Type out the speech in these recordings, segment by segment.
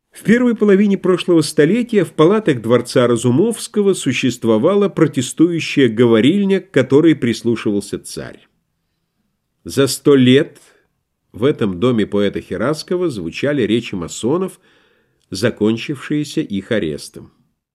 В первой половине прошлого столетия в палатах дворца Разумовского существовала протестующая говорильня, к которой прислушивался царь. За 100 лет в этом доме поэта Хераскова звучали речи масонов, закончившиеся их арестом.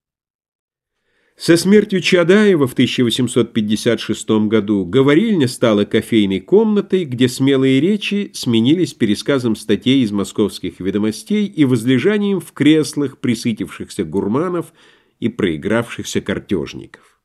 Со смертью Чадаева в 1856 году говорильня стала кофейной комнатой, где смелые речи сменились пересказом статей из московских ведомостей и возлежанием в креслах пресытившихся гурманов и проигравшихся картежников.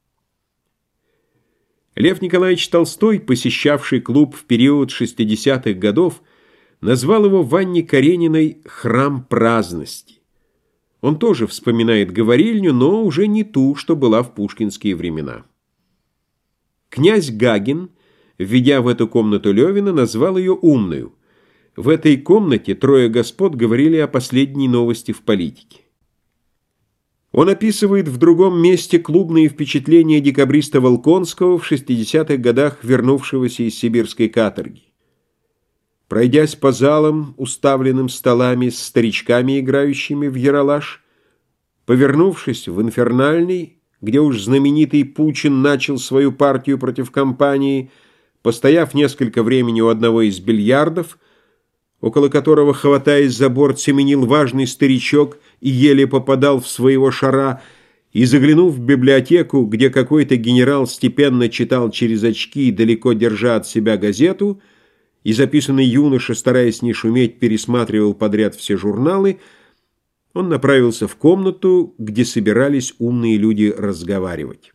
Лев Николаевич Толстой, посещавший клуб в период 60-х годов, назвал его в Анне Карениной «храм праздности». Он тоже вспоминает говорильню, но уже не ту, что была в пушкинские времена. Князь Гагин, введя в эту комнату Левина, назвал ее «умною». В этой комнате трое господ говорили о последней новости в политике. Он описывает в другом месте клубные впечатления декабриста Волконского в 60-х годах, вернувшегося из сибирской каторги. Пройдясь по залам, уставленным столами с старичками, играющими в яролаж, повернувшись в инфернальный, где уж знаменитый Пучин начал свою партию против компании, постояв несколько времени у одного из бильярдов, около которого, хватаясь за борт, семенил важный старичок и еле попадал в своего шара, и заглянув в библиотеку, где какой-то генерал степенно читал через очки, далеко держа от себя газету, и записанный юноша, стараясь не шуметь, пересматривал подряд все журналы, он направился в комнату, где собирались умные люди разговаривать.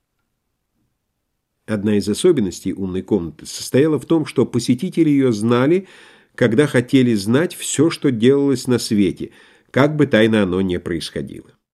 Одна из особенностей умной комнаты состояла в том, что посетители ее знали, когда хотели знать все, что делалось на свете, как бы тайно оно ни происходило.